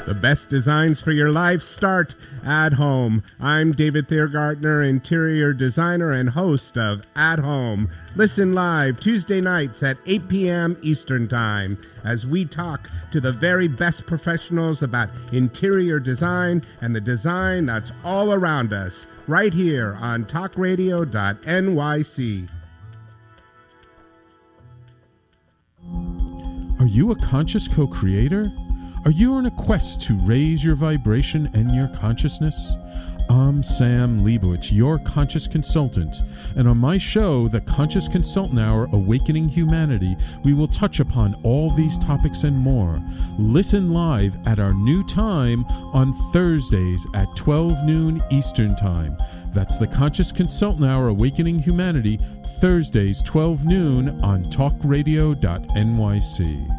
Speaker 12: The best designs for your life start at home. I'm David Thiergartner, interior designer and host of At Home. Listen live Tuesday nights at 8 p.m. Eastern Time as we talk to the very best professionals about interior design and the design that's all around us, right here on talkradio.nyc.
Speaker 2: Are you a conscious co-creator? Are you on a quest to raise your vibration and your consciousness? I'm Sam Leibowitz, your conscious consultant, and on my show, The Conscious Consultant Hour, Awakening Humanity, we will touch upon all these topics and more. Listen live at our new time on Thursdays at 12 noon Eastern Time. That's The Conscious Consultant Hour, Awakening Humanity, Thursdays 12 noon on talkradio.nyc.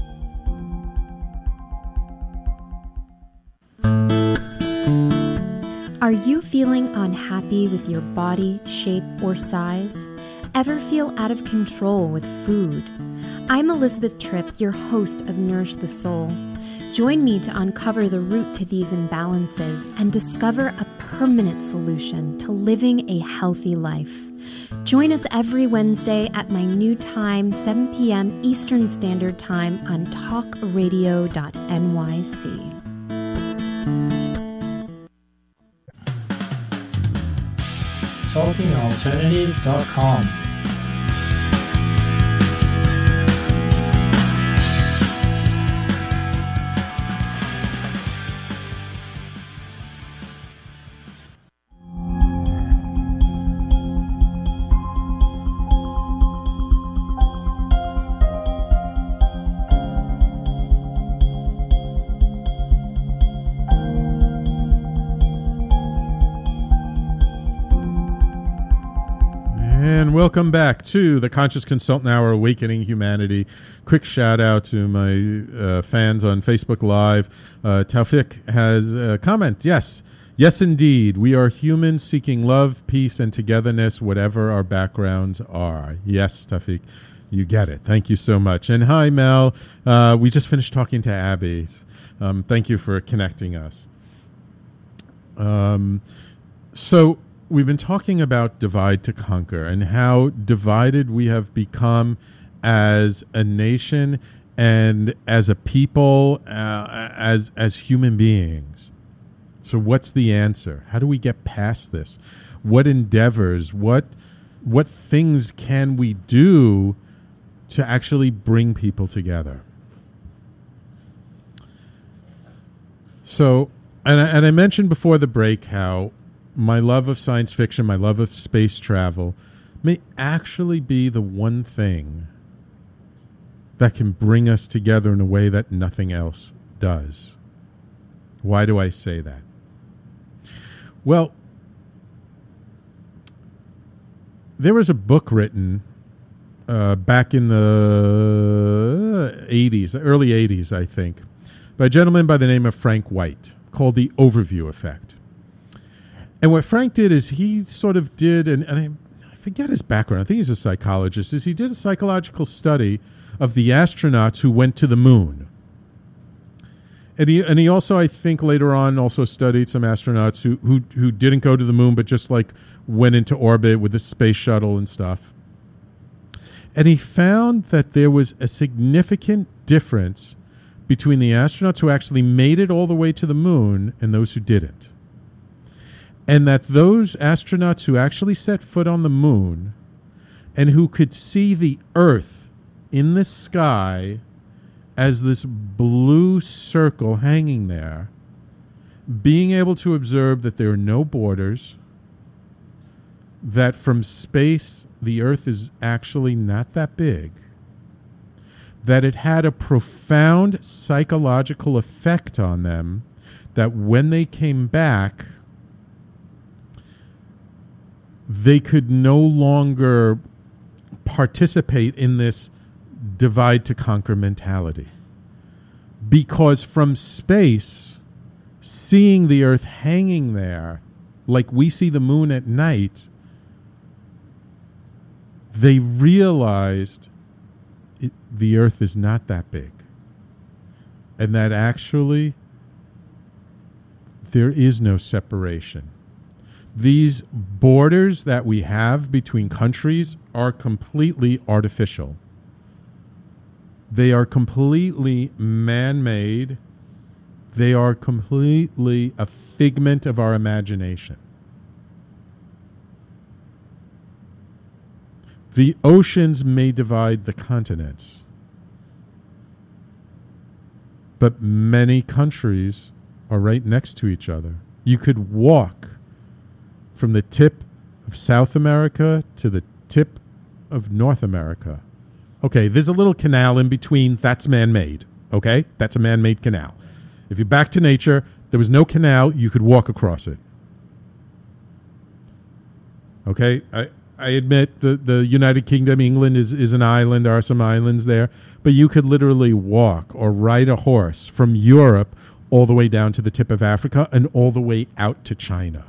Speaker 10: Are you feeling unhappy with your body, shape, or size? Ever feel out of control with food? I'm Elizabeth Tripp, your host of Nourish the Soul. Join me to uncover the root to these imbalances and discover a permanent solution to living a healthy life. Join us every Wednesday at my new time, 7 p.m. Eastern Standard Time on talkradio.nyc.
Speaker 3: TalkingAlternative.com.
Speaker 2: And welcome back to the Conscious Consultant Hour, Awakening Humanity. Quick shout out to my fans on Facebook Live. Taufik has a comment. Yes, indeed. We are humans seeking love, peace, and togetherness, whatever our backgrounds are. Yes, Taufik, you get it. Thank you so much. And hi, Mel. We just finished talking to Abby. Thank you for connecting us. So we've been talking about divide to conquer and how divided we have become as a nation and as a people, as human beings. So what's the answer? How do we get past this? What endeavors, what things can we do to actually bring people together? So, and I mentioned before the break how my love of science fiction, my love of space travel may actually be the one thing that can bring us together in a way that nothing else does. Why do I say that? Well, there was a book written back in the 80s, the early 80s, I think, by a gentleman by the name of Frank White called The Overview Effect. And what Frank did is he sort of did, and I forget his background, I think he's a psychologist, is he did a psychological study of the astronauts who went to the moon. And he also, I think, later on also studied some astronauts who didn't go to the moon, but just like went into orbit with the space shuttle and stuff. And he found that there was a significant difference between the astronauts who actually made it all the way to the moon and those who didn't. And that those astronauts who actually set foot on the moon and who could see the Earth in the sky as this blue circle hanging there, being able to observe that there are no borders, that from space the Earth is actually not that big, that it had a profound psychological effect on them, that when they came back, they could no longer participate in this divide to conquer mentality. Because from space, seeing the Earth hanging there, like we see the moon at night, they realized the Earth is not that big. And that actually There is no separation. These borders that we have between countries are completely artificial. They are completely man-made. They are completely a figment of our imagination. The oceans may divide the continents, but many countries are right next to each other. You could walk from the tip of South America to the tip of North America. Okay, there's a little canal in between. That's man-made. Okay? That's a man-made canal. If you're back to nature, there was no canal. You could walk across it. Okay? I admit the United Kingdom, England is an island. There are some islands there. But you could literally walk or ride a horse from Europe all the way down to the tip of Africa and all the way out to China.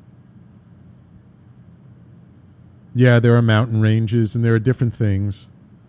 Speaker 2: Yeah, there are mountain ranges and there are different things.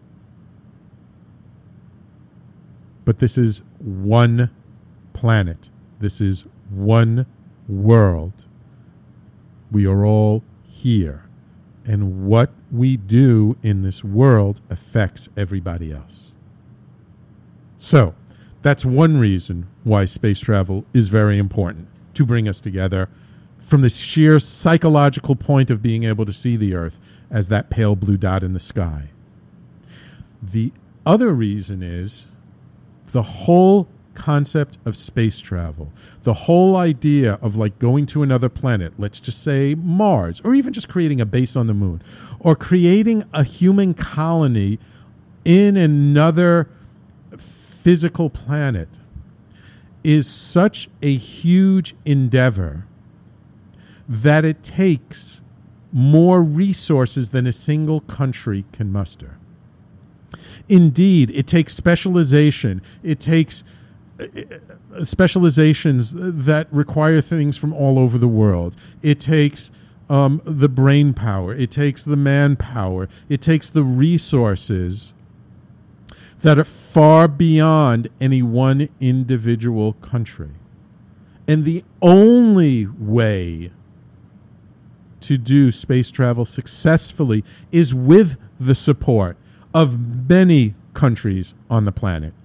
Speaker 2: But this is one planet. This is one world. We are all here. And what we do in this world affects everybody else. So, that's one reason why space travel is very important, to bring us together from the sheer psychological point of being able to see the Earth as that pale blue dot in the sky. The other reason is the whole concept of space travel, the whole idea of like going to another planet, let's just say Mars, or even just creating a base on the moon, or creating a human colony in another physical planet is such a huge endeavor that it takes more resources than a single country can muster. Indeed, it takes specialization. It takes specializations that require things from all over the world. It takes the brain power. It takes the manpower. It takes the resources that are far beyond any one individual country. And the only way to do space travel successfully is with the support of many countries on the planet.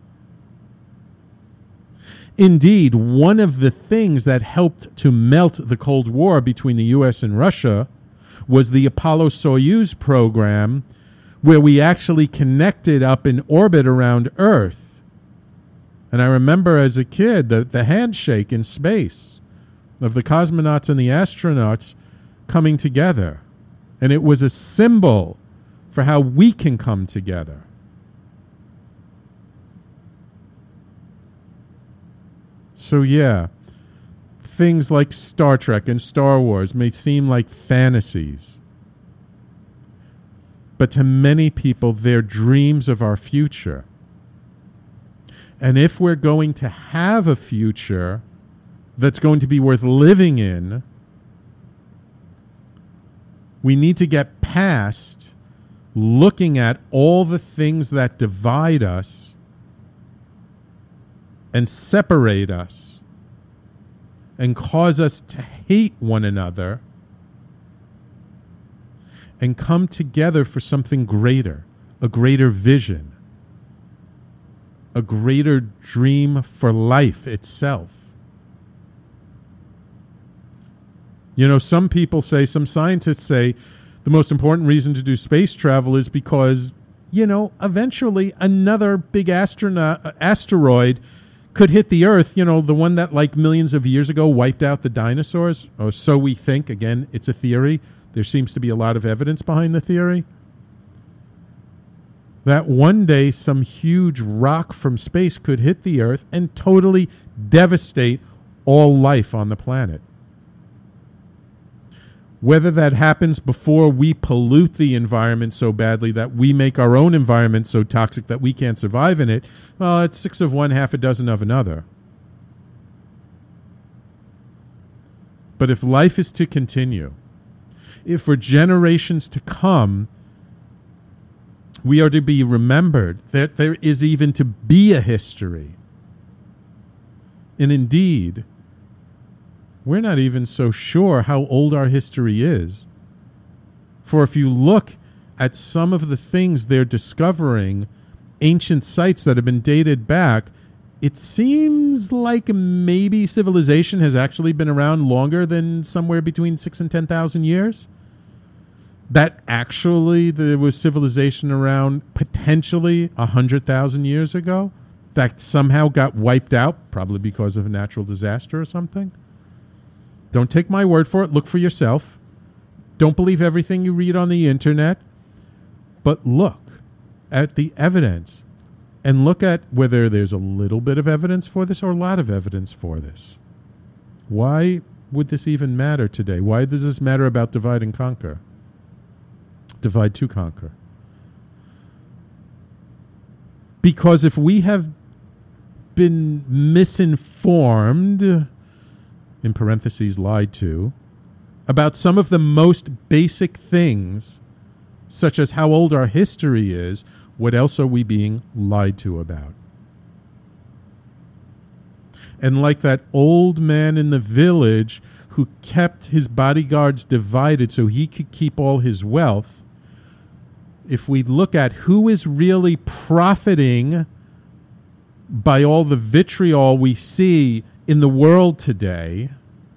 Speaker 2: Indeed, one of the things that helped to melt the Cold War between the U.S. and Russia was the Apollo-Soyuz program, where we actually connected up in orbit around Earth. And I remember as a kid the handshake in space of the cosmonauts and the astronauts coming together. And it was a symbol for how we can come together. So yeah, things like Star Trek and Star Wars may seem like fantasies. But to many people, they're dreams of our future. And if we're going to have a future that's going to be worth living in, we need to get past looking at all the things that divide us and separate us and cause us to hate one another, and come together for something greater, a greater vision, a greater dream for life itself. You know, some people say, some scientists say, the most important reason to do space travel is because, you know, eventually another big asteroid could hit the Earth, you know, the one that like millions of years ago wiped out the dinosaurs, or so we think. Again, it's a theory. There seems to be a lot of evidence behind the theory that one day some huge rock from space could hit the Earth and totally devastate all life on the planet. Whether that happens before we pollute the environment so badly that we make our own environment so toxic that we can't survive in it, well, it's 6 of one, half a dozen of another. But if life is to continue, if for generations to come, we are to be remembered that there is even to be a history. And indeed, we're not even so sure how old our history is. For if you look at some of the things they're discovering, ancient sites that have been dated back, it seems like maybe civilization has actually been around longer than somewhere between 6,000 and 10,000 years. That actually there was civilization around potentially 100,000 years ago that somehow got wiped out, probably because of a natural disaster or something. Don't take my word for it. Look for yourself. Don't believe everything you read on the internet, but look at the evidence and look at whether there's a little bit of evidence for this or a lot of evidence for this. Why would this even matter today? Why does this matter about divide and conquer? Divide to conquer. Because if we have been misinformed, in parentheses lied to, about some of the most basic things, such as how old our history is, what else are we being lied to about? And like that old man in the village who kept his bodyguards divided so he could keep all his wealth, if we look at who is really profiting by all the vitriol we see in the world today,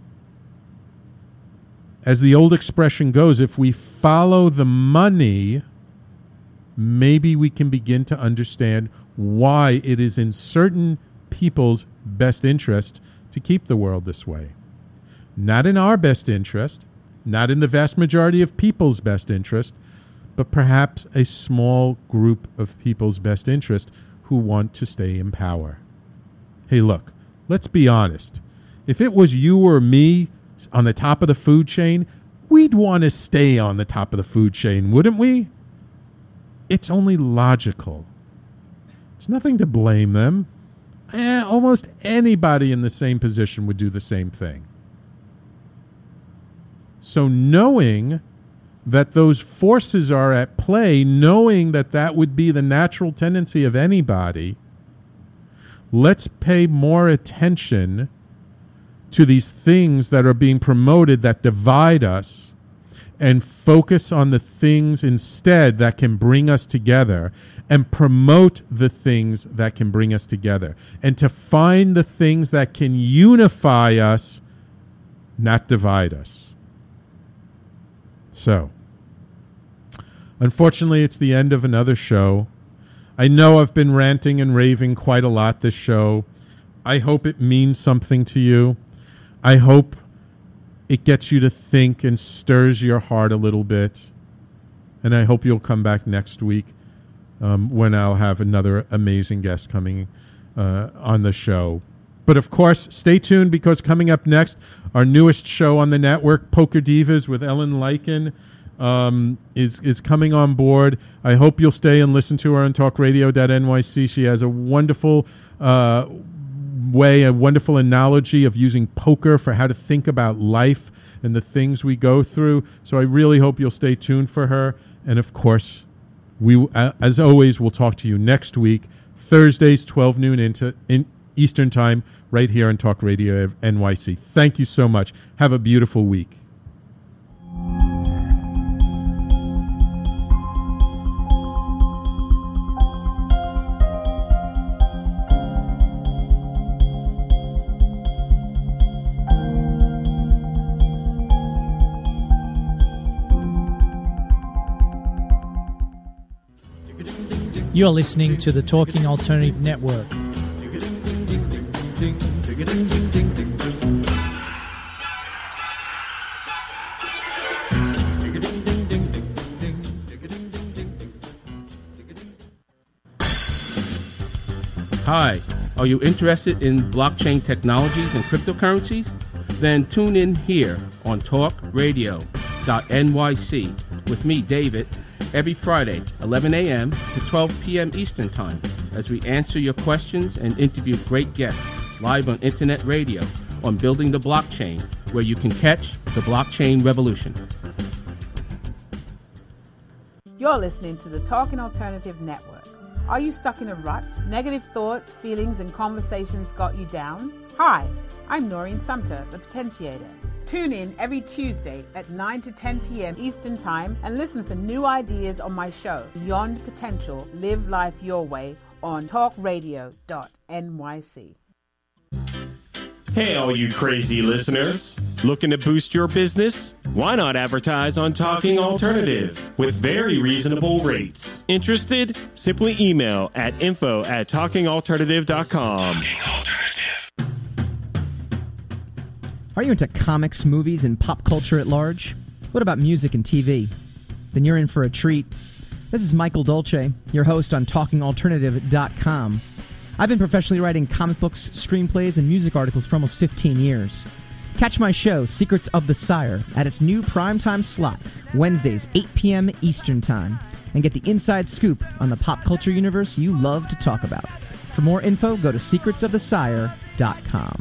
Speaker 2: as the old expression goes, if we follow the money, maybe we can begin to understand why it is in certain people's best interest to keep the world this way. Not in our best interest, not in the vast majority of people's best interest, but perhaps a small group of people's best interest who want to stay in power. Hey, look, let's be honest. If it was you or me on the top of the food chain, we'd want to stay on the top of the food chain, wouldn't we? It's only logical. It's nothing to blame them. Almost anybody in the same position would do the same thing. So knowing that those forces are at play, knowing that that would be the natural tendency of anybody, let's pay more attention to these things that are being promoted that divide us and focus on the things instead that can bring us together and promote the things that can bring us together and to find the things that can unify us, not divide us. So, unfortunately, it's the end of another show. I know I've been ranting and raving quite a lot this show. I hope it means something to you. I hope it gets you to think and stirs your heart a little bit. And I hope you'll come back next week when I'll have another amazing guest coming on the show. But, of course, stay tuned because coming up next, our newest show on the network, Poker Divas with Ellen Leiken, is coming on board. I hope you'll stay and listen to her on talkradio.nyc. She has a wonderful way, a wonderful analogy of using poker for how to think about life and the things we go through. So I really hope you'll stay tuned for her. And, of course, we, as always, we'll talk to you next week, Thursdays, 12 noon in Eastern Time, right here on Talk Radio NYC. Thank you so much. Have a beautiful week.
Speaker 3: You're listening to the Talking Alternative Network.
Speaker 13: Hi, are you interested in blockchain technologies and cryptocurrencies? Then tune in here on talkradio.nyc with me, David, every Friday, 11 a.m. to 12 p.m. Eastern Time, as we answer your questions and interview great guests live on Internet Radio on Building the Blockchain, where you can catch the blockchain revolution.
Speaker 5: You're listening to the Talking Alternative Network. Are you stuck in a rut? Negative thoughts, feelings, and conversations got you down? Hi, I'm Noreen Sumter, the Potentiator. Tune in every Tuesday at 9 to 10 p.m. Eastern Time and listen for new ideas on my show, Beyond Potential, Live Life Your Way, on talkradio.nyc.
Speaker 14: Hey, all you crazy listeners. Looking to boost your business? Why not advertise on Talking Alternative with very reasonable rates? Interested? Simply email at info@talkingalternative.com.
Speaker 9: Are you into comics, movies, and pop culture at large? What about music and TV? Then you're in for a treat. This is Michael Dolce, your host on TalkingAlternative.com. I've been professionally writing comic books, screenplays, and music articles for almost 15 years. Catch my show, Secrets of the Sire, at its new primetime slot, Wednesdays, 8 p.m. Eastern Time, and get the inside scoop on the pop culture universe you love to talk about. For more info, go to secretsofthesire.com.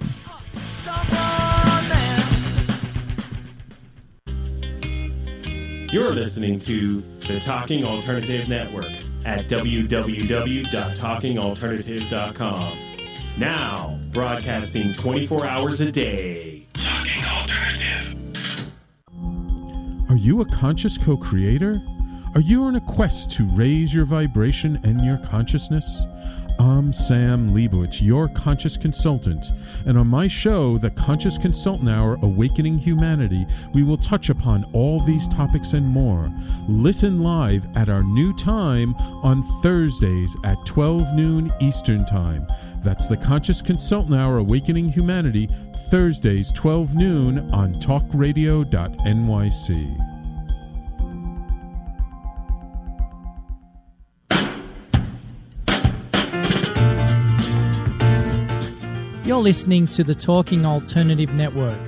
Speaker 14: You're listening to the Talking Alternative Network at www.talkingalternative.com. Now, broadcasting 24 hours a day. Talking Alternative.
Speaker 2: Are you a conscious co-creator? Are you on a quest to raise your vibration and your consciousness? I'm Sam Leibowitz, your conscious consultant, and on my show, The Conscious Consultant Hour, Awakening Humanity, we will touch upon all these topics and more. Listen live at our new time on Thursdays at 12 noon Eastern Time. That's The Conscious Consultant Hour, Awakening Humanity, Thursdays, 12 noon on talkradio.nyc.
Speaker 3: You're listening to the Talking Alternative Network.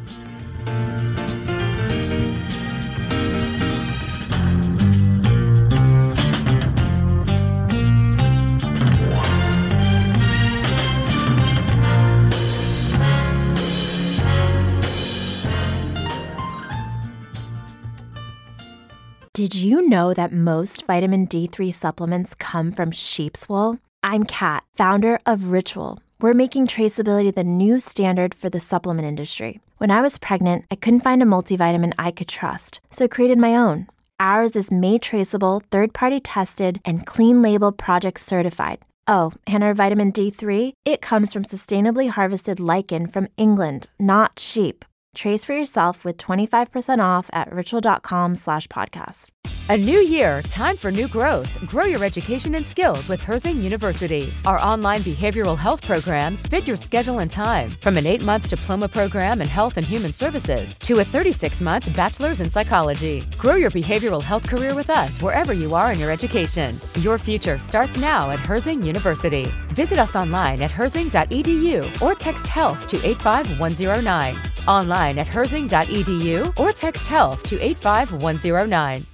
Speaker 10: Did you know that most vitamin D3 supplements come from sheep's wool? I'm Kat, founder of Ritual. We're making traceability the new standard for the supplement industry. When I was pregnant, I couldn't find a multivitamin I could trust, so I created my own. Ours is made traceable, third-party tested, and clean label project certified. Oh, and our vitamin D3? It comes from sustainably harvested lichen from England, not sheep. Trace for yourself with 25% off at ritual.com/podcast.
Speaker 15: A new year, time for new growth. Grow your education and skills with Herzing University. Our online behavioral health programs fit your schedule and time. From an 8-month diploma program in health and human services to a 36-month bachelor's in psychology. Grow your behavioral health career with us wherever you are in your education. Your future starts now at Herzing University. Visit us online at herzing.edu or text health to 85109. Online at herzing.edu or text health to 85109.